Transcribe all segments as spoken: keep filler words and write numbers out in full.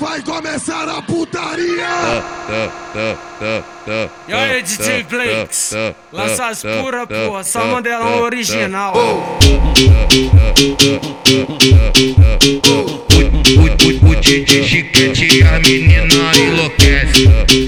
vai começar a putaria. E aí, D J Blakes, lança as pura, porra, só modelão original. O, o, o D J Chiquete e a menina enlouquece.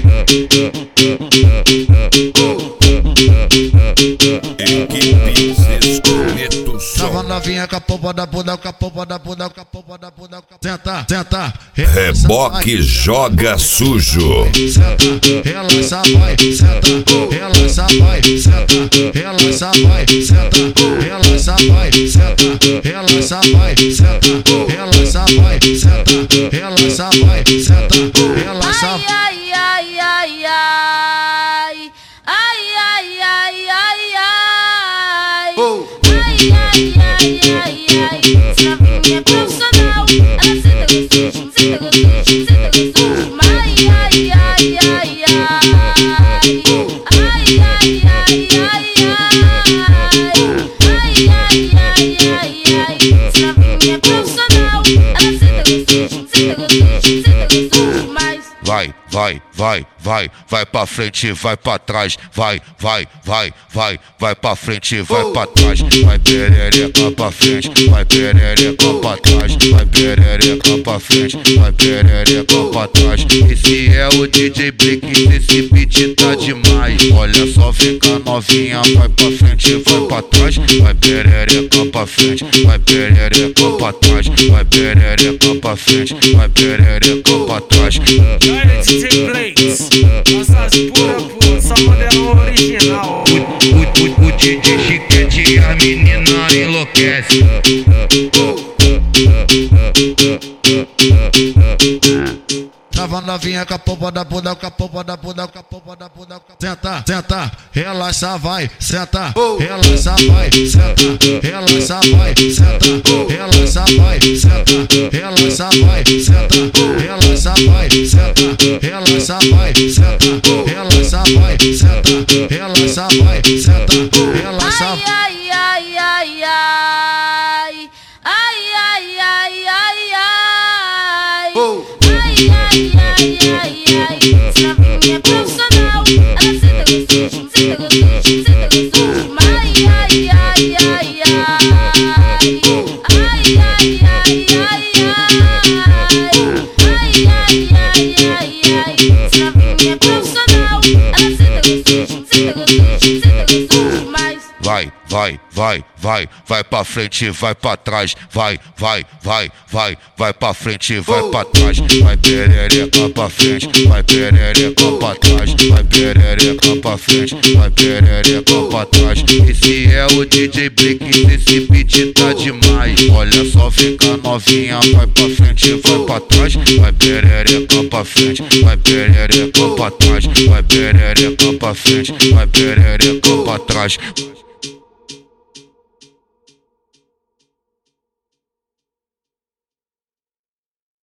Equipe Sexteto Som. Tava novinha com a pompa da bunda, com a pompa da bunda, com a pompa da bunda. Senta, senta. Reboque joga sujo. Senta, relaxa, vai, senta, relaxa, vai, senta, relaxa, vai, senta, relaxa, vai, senta, relaxa, vai, senta, relaxa, vai, senta, relaxa, vai, senta, relaxa. Ai, ai, ai, ai, ai, ai, ai, ai, ai, ai, Oh. ai, ai, ai, ai, ai, essa novinha é profissional, ela senta gostoso, senta gostoso, senta gostoso, ai, ai, ai, ai, ai, ai, ai, ai, ai, ai, ai, ai, ai, ai, ai, essa novinha é profissional, ela senta gostoso, senta gostoso, senta gostoso, mas Vai, vai, vai, vai, vai pra frente, vai pra trás, vai, vai, vai, vai, vai pra frente, vai pra trás, vai perereca pra frente, vai perereca pra trás, vai perereca pra frente, vai perereca pra trás. Esse é o D J Blakes, esse beat tá demais. Olha só, fica novinha, vai pra frente, vai pra trás, vai perereca pra frente, vai perereca pra trás, vai perereca pra frente, vai perereca pra trás. E aí, D J Blakes, lança as pura, porra, só modelão original. O, o, o, o D J Chiquete e a menina enlouquece. Tava novinha com a pompa da bunda, com a pompa da bunda, com a pompa da bunda. Senta, senta, relaxa, vai, senta, relaxa, vai, senta, relaxa, vai, senta, relaxa, vai, senta, relaxa, vai, senta, relaxa, vai, senta, relaxa, vai, senta, relaxa, vai, senta, relaxa, vai, senta, relaxa. ai, ai, ai, ai, ai, ai, ai, ai, ai, ai, ai, ai, ai, ai, ai, ai, essa novinha é profissional, ela senta gostoso, senta gostoso, senta gostoso, ai, ai, ai, ai, ai, ai, ai, ai, ai, ai, ai, ai, ai, ai, ai, essa novinha é profissional, ela senta gostoso, senta gostoso, senta gostoso, mas Vai, vai, vai, vai, vai pra frente, vai pra trás, vai, vai, vai, vai, vai pra frente, vai pra trás, vai perereca pra frente, vai perereca pra trás, vai perereca pra frente, vai perereca pra trás. Esse é o D J Blakes, esse beat tá demais. Olha só, fica novinha, vai pra frente, vai pra trás, vai perereca pra frente, vai perereca pra trás, vai perereca pra frente, vai perereca pra trás.